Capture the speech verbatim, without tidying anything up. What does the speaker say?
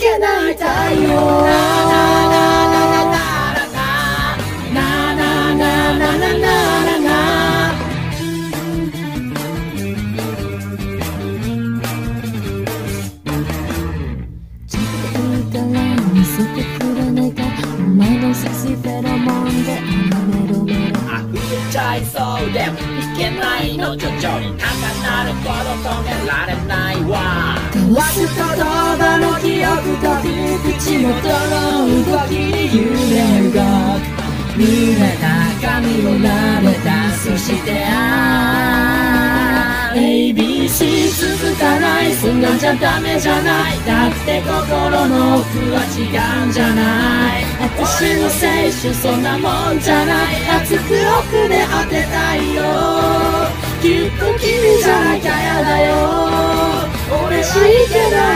けない太陽。見せてくれないか、お前のセクシーフェロモンでメロメロ溢れちゃいそうでもいけないの、徐々に高鳴るほど止められないわ。 交わす言葉の記憶と口元の動きに夢が濡れた髪を撫でた。そしてああ エービーシー 続かない。そんなんじゃダメじゃない。だって心の奥は違うんじゃない。私の青春そんなもんじゃない。熱く奥で当てたいよ。きっと君じゃなきゃやだよ。俺はいけない